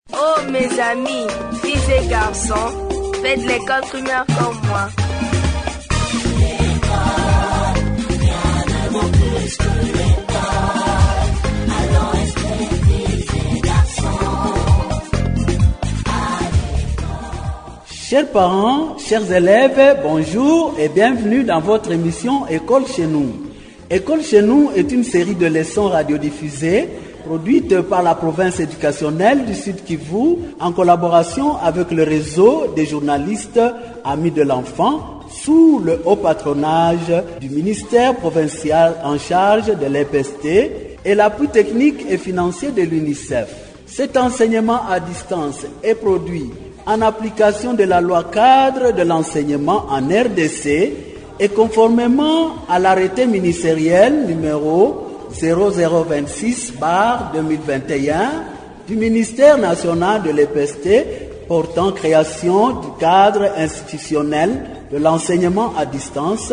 Oh mes amis, filles et garçons, faites l'école primaire comme moi. Chers parents, chers élèves, bonjour et bienvenue dans votre émission École chez nous. École chez nous est une série de leçons radiodiffusées produite par la province éducationnelle du Sud Kivu en collaboration avec le réseau des journalistes Amis de l'Enfant sous le haut patronage du ministère provincial en charge de l'EPST et l'appui technique et financier de l'UNICEF. Cet enseignement à distance est produit en application de la loi cadre de l'enseignement en RDC et conformément à l'arrêté ministériel numéro 0026/2021 du ministère national de l'EPST portant création du cadre institutionnel de l'enseignement à distance.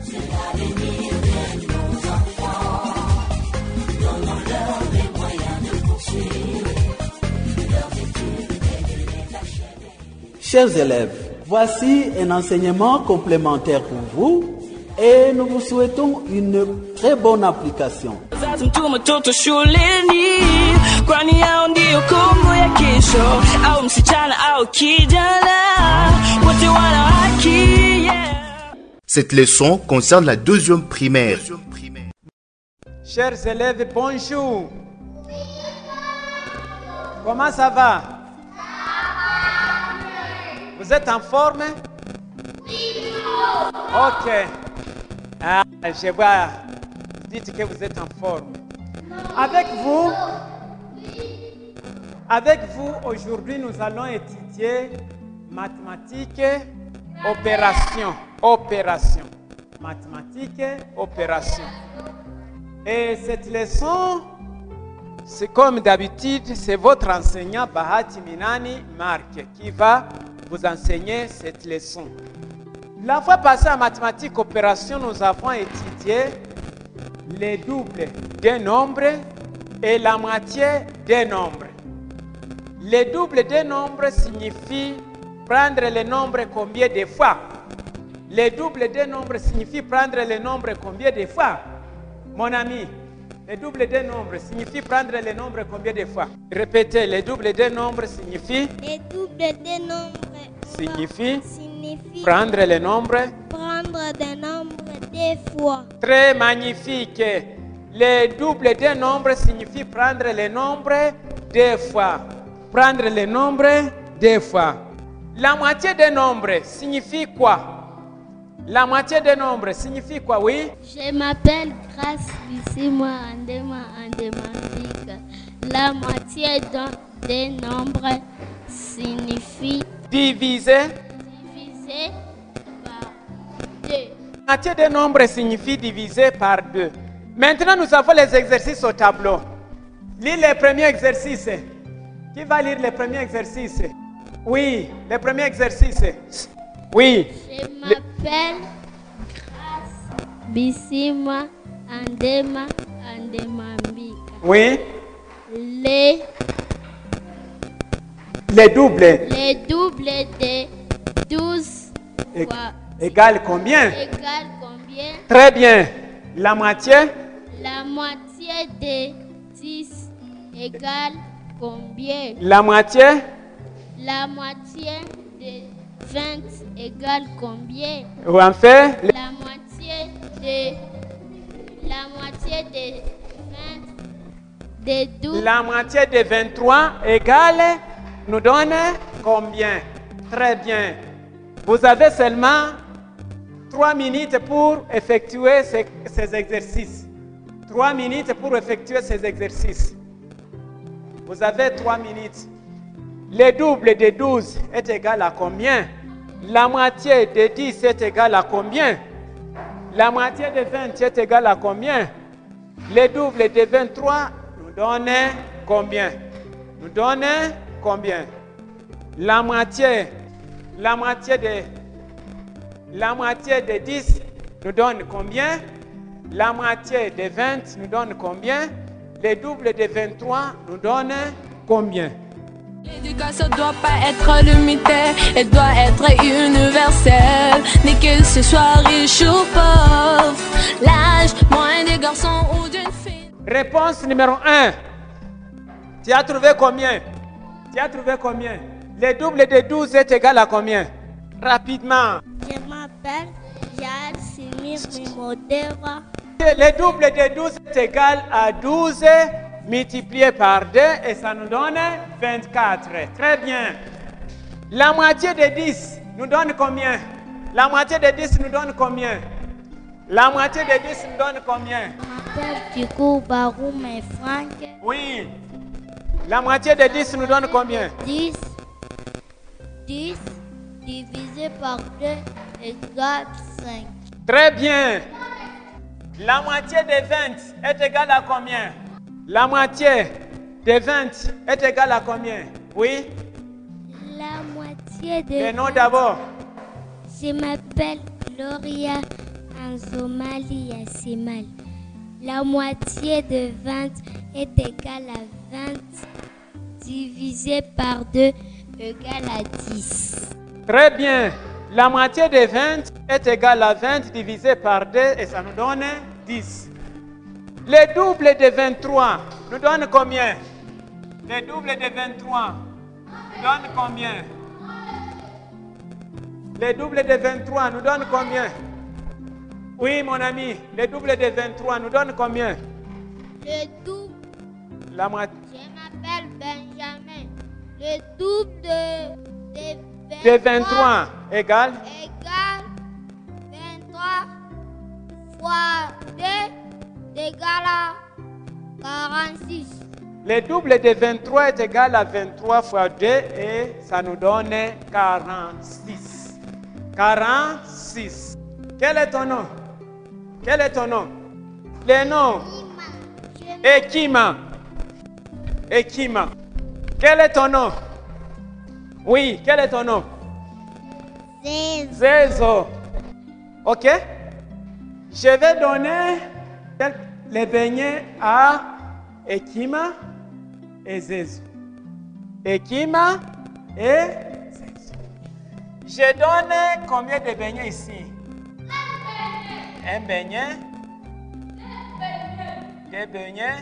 Chers élèves, voici un enseignement complémentaire pour vous et nous vous souhaitons une très bonne application. Cette leçon concerne la deuxième primaire. Chers élèves, bonjour. Comment ça va? Vous êtes en forme? Ok. Ah, je vois. Dites que vous êtes en forme. Avec vous, aujourd'hui, nous allons étudier mathématiques, opération. Mathématiques, opération. Et cette leçon, c'est comme d'habitude, c'est votre enseignant Bahati Minani Marc qui va vous enseigner cette leçon. La fois passée en mathématiques opération, nous avons étudié les doubles des nombres et la moitié des nombres. Les doubles des nombres signifient prendre les nombres combien de fois? Les doubles des nombres signifient prendre les nombres combien de fois? Mon ami, les doubles des nombres signifient prendre les nombres combien de fois? Répétez, les doubles des nombres signifient? Les doubles des nombres signifie prendre les nombres deux fois. Très magnifique. Les doubles des nombres signifie prendre les nombres deux fois. Prendre les nombres deux fois. La moitié des nombres signifie quoi? La moitié des nombres signifie quoi, oui? Je m'appelle Grace Bissimo Andemambika. La moitié des nombres signifie diviser par 2. La moitié des nombres signifie diviser par 2. Maintenant, nous avons les exercices au tableau. Lis les premiers exercices. Qui va lire les premiers exercices? Oui, les premiers exercices. Oui. Je m'appelle Grace Bissimo Andemambika. Oui. Les doubles. Les doubles de 12 égale combien? Égale combien? Très bien. La moitié? La moitié de 10 égale combien? La moitié? La moitié de 20 égale combien? Ou en fait? La moitié de 20 de 12. La moitié de 23 égale nous donne combien? Très bien. Vous avez seulement 3 minutes pour effectuer ces exercices. 3 minutes pour effectuer ces exercices. Vous avez 3 minutes. Le double de 12 est égal à combien? La moitié de 10 est égal à combien? La moitié de 20 est égal à combien? Le double de 23 nous donne combien? Nous donne combien? La moitié de 10 nous donne combien? La moitié de 20 nous donne combien? Le double de 23 nous donne combien? L'éducation doit pas être limitée, elle doit être universelle. Ni que ce soit riche ou pauvre, l'âge moyen des garçons ou d'une fille. Réponse numéro 1. Tu as trouvé combien? Tu as trouvé combien? Le double de 12 est égal à combien? Rapidement. Je m'appelle Jal Simir Mimodeva. Le double de 12 est égal à 12 multiplié par 2 et ça nous donne 24. Très bien. La moitié de 10 nous donne combien? La moitié de 10 nous donne combien? La moitié de 10 nous donne combien? Je m'appelle Dukou Baroum et Franck. Oui. La moitié de 10 nous donne combien? 10 divisé par 2 égale 5. Très bien. La moitié de 20 est égale à combien? La moitié de 20 est égale à combien? Oui? La moitié de... Le nom d'abord. Je m'appelle Gloria Anzomali Yassimal. La moitié de 20 est égale à 20 divisé par 2 égale à 10. Très bien. La moitié de 20 est égale à 20 divisé par 2 et ça nous donne 10. Le double de 23 nous donne combien? Le double de 23 nous donne combien? Le double de 23 nous donne combien? Oui, mon ami, le double de 23 nous donne combien? Le double. La moitié. Je m'appelle Benjamin. Le double De 23 égale? égale 23 fois 2 égale à 46. Le double de 23 est égal à 23 fois 2 et ça nous donne 46. 46. Quel est ton nom? Quel est ton nom? Le nom? Ekima. Ekima. Quel est ton nom? Oui, quel est ton nom? Zezo. Ok? Je vais donner les beignets à Ekima et Zezo. Ekima et Zezo. Je donne combien de beignets ici? Un beignet. Deux beignets.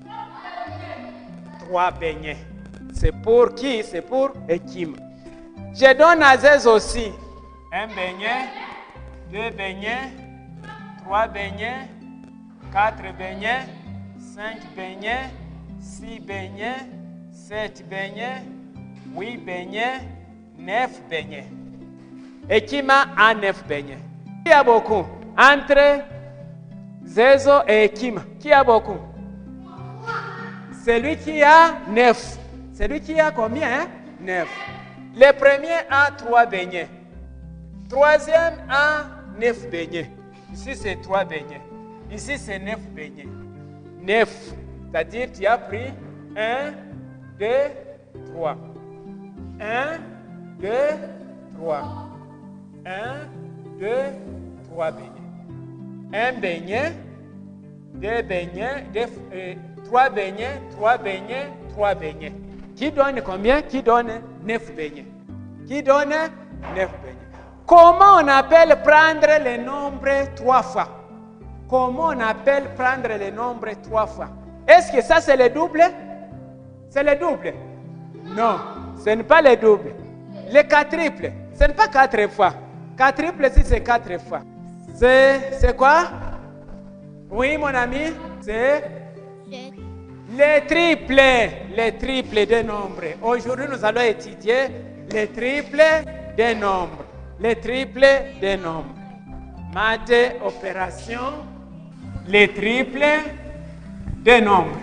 Trois beignets. C'est pour qui? C'est pour Ekima. Je donne à Zezo aussi. Un beignet. Deux beignets. Trois beignets. 4 beignets, 5 beignets, 6 beignets, 7 beignets, 8 beignets, 9 beignets. Ekima a 9 beignets. Qui a beaucoup? Entre Zezo et Ekima, qui a beaucoup? Celui qui a 9. Celui qui a combien? 9. Le premier a 3 beignets. Troisième a 9 beignets. Ici, c'est 3 beignets. Ici, c'est 9 beignets. 9. C'est-à-dire, tu as pris 1, 2, 3. 1, 2, 3. 1, 2, 3 beignets. Un beignet, 2 beignets, 3 beignets, 3 beignets, 3 beignets. Qui donne combien? Qui donne 9 beignets. Qui donne 9 beignets. Comment on appelle prendre le nombre 3 fois? Comment on appelle prendre le nombre 3 fois? Est-ce que ça c'est le double? C'est le double? Non, ce n'est pas le double. Le quadruple, ce n'est pas 4 fois. Quadruple, si c'est 4 fois. C'est quoi? Oui, mon ami, c'est les triples des nombres. Aujourd'hui, nous allons étudier les triples des nombres. Les triples des nombres. Maths, opération, les triples des nombres.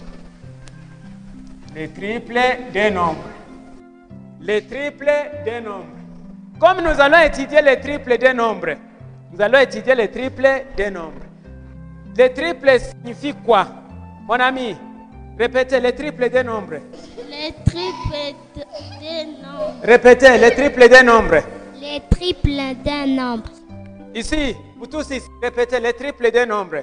Les triples des nombres. Les triples des nombres. Comme nous allons étudier les triples des nombres, nous allons étudier les triples des nombres. Les triples signifient quoi? Mon ami, répétez les triples des nombres. Les triples des nombres. Répétez les triples des nombres. Les triples d'un nombre. Ici, vous tous ici, répétez les triples des nombres.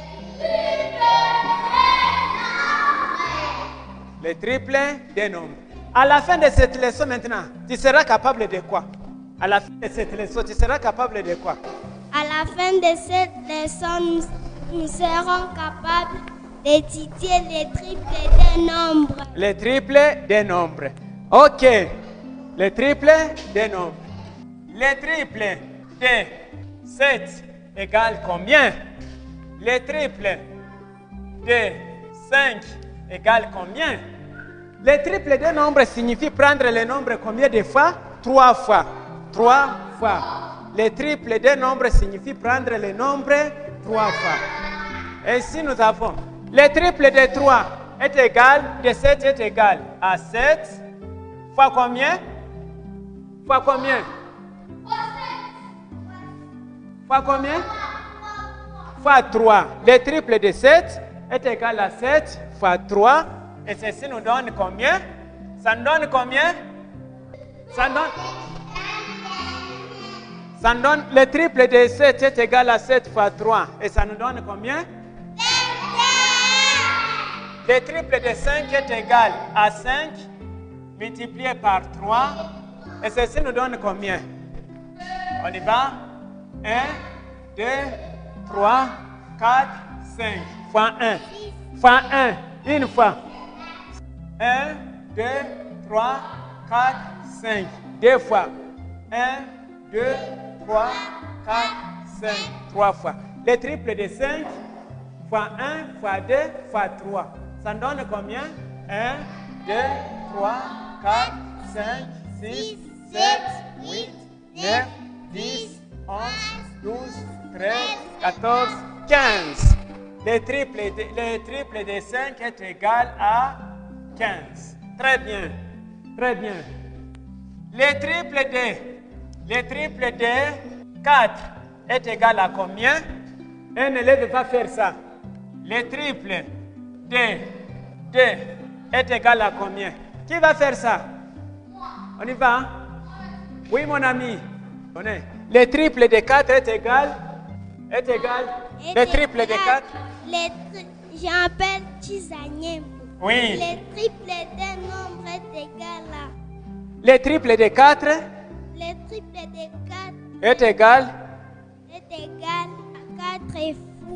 Les triples des nombres. À la fin de cette leçon maintenant, tu seras capable de quoi? À la fin de cette leçon, tu seras capable de quoi? À la fin de cette leçon, nous serons capables d'étudier les triples des nombres. Les triples des nombres. Ok. Les triples des nombres. Les triples de 7 égale combien? Les triples de 5 égale combien? Les triples des nombres signifie prendre les nombres combien de fois? 3 fois. 3 fois. Les triples des nombres signifie prendre les nombres 3 fois. Ainsi nous avons le triple de 3 est égal, de 7 est égal à 7 fois combien? Fois combien? Fois combien? Fois 3. Le triple de 7 est égal à 7 fois 3. Et ceci nous donne combien? Ça nous donne combien? Ça nous donne le triple de 7 est égal à 7 fois 3. Et ça nous donne combien? Le triple de 5 est égal à 5 multiplié par 3. Et ceci nous donne combien? On y va? 1, 2, 3, 4, 5. Fois 1. Fois 1. Une fois. 1, 2, 3, 4, 5. Deux fois. 1, 2, 3, 4, 5. Trois fois. Le triple de 5 fois 1 fois 2 fois 3. Ça donne combien? 1, 2, 3, 4, 5, 6, 7, 8, 9, 10, 11, 12, 13, 14, 15. Le triple de 5 est égal à 15. Très bien. Très bien. Le triple de 4 est égal à combien? Un élève va faire ça. Le triple de 2 est égal à combien? Qui va faire ça? On y va? Oui, mon ami. Le triple de 4 est égal? Le triple de 4? J'appelle Chizanyem. Oui. Le triple des nombres est égal à... Le triple de 4? Le triple de 4 est égal? Est égal à 4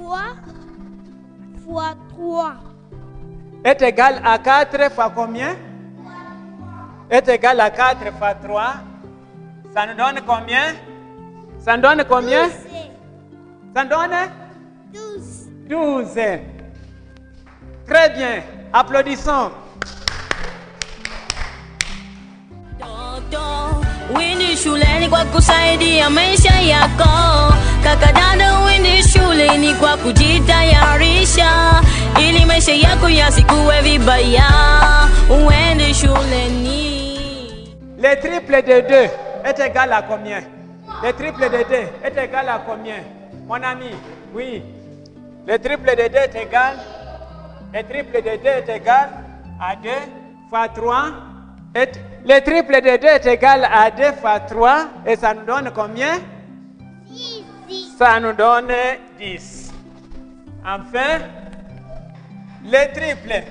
fois 3. Est égal à 4 fois combien? Est égal à 4 fois 3. Ça nous donne combien? Ça nous donne combien? 12. Ça nous donne? 12. 12. Très bien. Applaudissons. Windi shuleni kwa kusaidia maisha yako. Kaka dada, windi shuleni kwa kujitayarisha ili maisha yako yasikuwe vibaya. Windi shuleni. Le triple de 2 est égal à combien? Le triple de 2 est égal à combien? Mon ami, oui. Le triple de 2 est égal. Le triple de 2 est égal à 2 fois 3. Le triple de 2 est égal à 2 fois 3. Et ça nous donne combien? 10. Ça nous donne 10. Enfin, le triple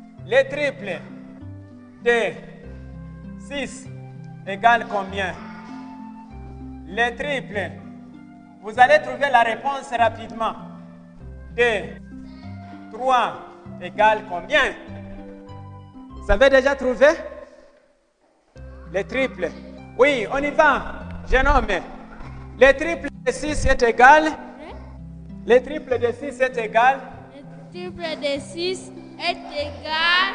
de 6 égale combien? Le triple, vous allez trouver la réponse rapidement. 2, 3 égale combien? Vous avez déjà trouvé? Le triple. Oui, on y va. Jeune homme. Le triple de 6 est égal. Le triple de 6 est égal. Le triple de 6 est égal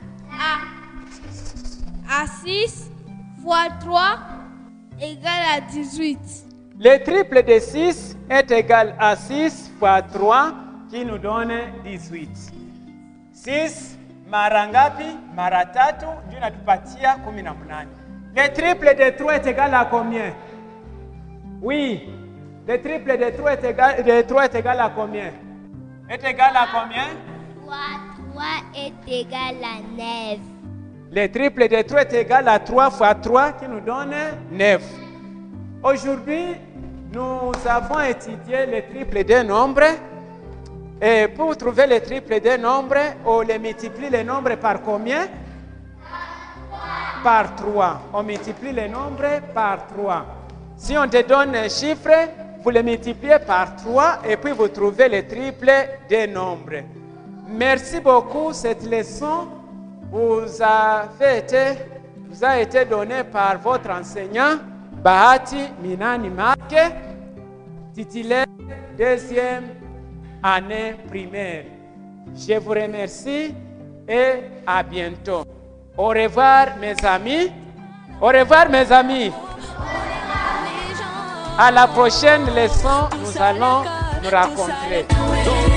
à 6 fois 3 égale à 18. Le triple de 6 est égal à 6 fois 3 qui nous donne 18. 6 mara ngapi? Mara tatu ndio inatupatia 18. Le triple de 3 est égal à combien? Oui. Le triple de 3 est égal à combien? Est égal à combien? Fois 3 est égal à 9. Le triple de 3 est égal à 3 fois 3 qui nous donne 9. Aujourd'hui, nous avons étudié le triple des nombres. Et pour trouver le triple des nombres, on les multiplie les nombres par combien? par 3. On multiplie les nombres par 3. Si on te donne un chiffre, vous le multipliez par 3 et puis vous trouvez le triple des nombres. Merci beaucoup. Cette leçon vous a été donnée par votre enseignant Bahati Minani Marke, titulaire 2e année primaire. Je vous remercie et à bientôt. Au revoir mes amis. Au revoir mes amis. À la prochaine leçon, nous allons nous rencontrer.